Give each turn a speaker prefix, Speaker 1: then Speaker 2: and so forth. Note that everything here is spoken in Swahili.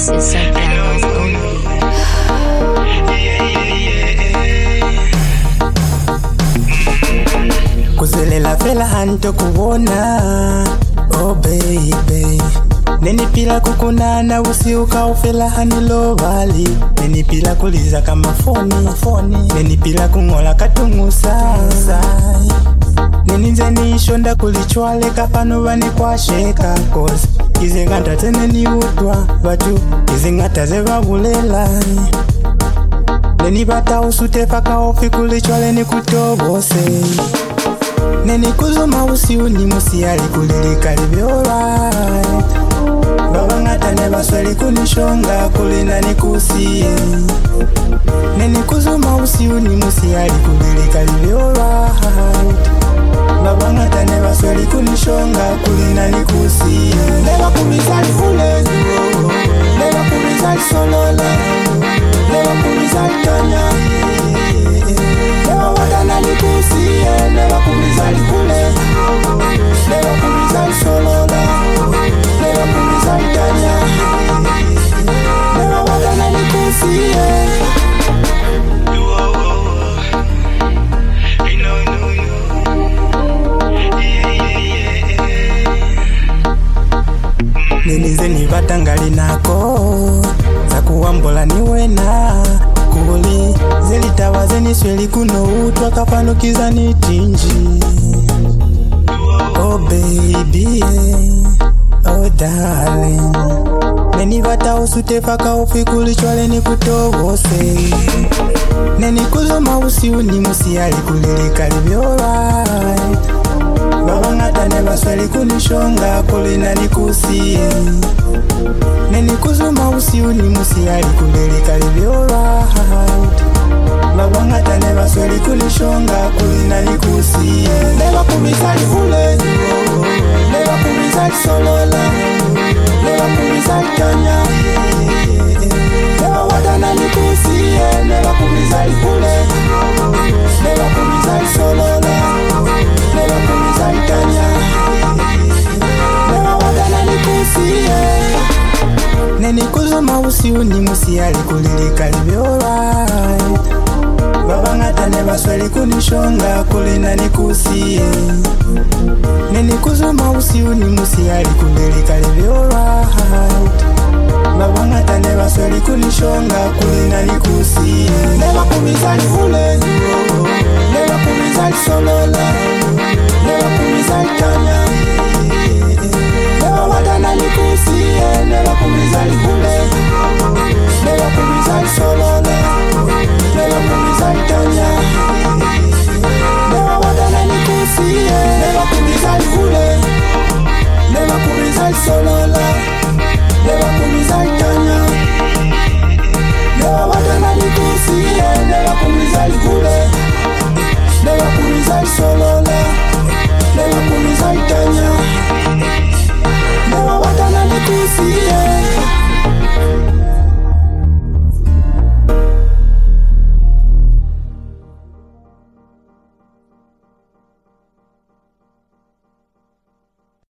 Speaker 1: This is Sopranos only.
Speaker 2: Kuzelela fela hanto kuona. Oh baby, nenipila kukunana usiuka ufela hanilo vali. Nenipila kuliza kama foni. Nenipila kungola katungusa. Neninze nishonda kulichwale kapano vani kwa sheka. Cause izingata tene ni utwa batu izingata zeva bulela. Nenibata usute faka ofi kulichwale ni kutobose. Neni kuzuma usiuni musiali kulilika libi alright. Baba ngata neba sweli kunishonga kulina nikusiye. Neni kuzuma usiuni musiali kulilika libi alright. Baba ngata neba sweli kunishonga kulina nikusiye. Neba kumizali fule, neba kumizali solola, neba kumizali tanya. Neba wadana nikusiye, neba kumizali fule, neba kumizali solola, neba kumizali tanya. Neba wadana nikusiye. Nenize nivatangali nako zakuwambola niwena kuli zelitawaze nisweli kuno utwa kapanukiza nitinji. Oh baby, oh darling, nenivata usute faka ufi kulichwale nikutobose. Neni kuzoma usiuni musiali kulilika libi alright. Baba ngata neba sweli kunishonga kulina nikusiye. Neni kuzuma usiuni musiali kulilika libi alright. Baba ngata neba sweli kunishonga kulina nikusiye. Neba kumizali fule, neba kumizali solola, neba kumizali tanya. Neba wadana nikusiye, neba kumizali fule, neba kumizali solola, neba kumizali tanya. Neba wadana nikusiye. Neni kuzuma usiuni musiali kulilika libi alright. Baba ngata neba sweli kunishonga kulina nikusiye. Neni kuzuma usiuni musiali kulilika libi alright. Baba ngata neba sweli kunishonga kulina nikusiye. Neba kumizali fule, neba kumizali solola, neba kumizali tanya. Neba wadana nikusiye, neba kumizali fule, neba kumizali solola, neba kumizali tanya. Neba wadana nikusiye, neba kumizali fule, neba kumizali solola, neba kumizali tanya. Neba wadana nikusiye, neba kumizali fule, neba kumizali solola, neba kumizali tanya. Neba wadana nikusiye.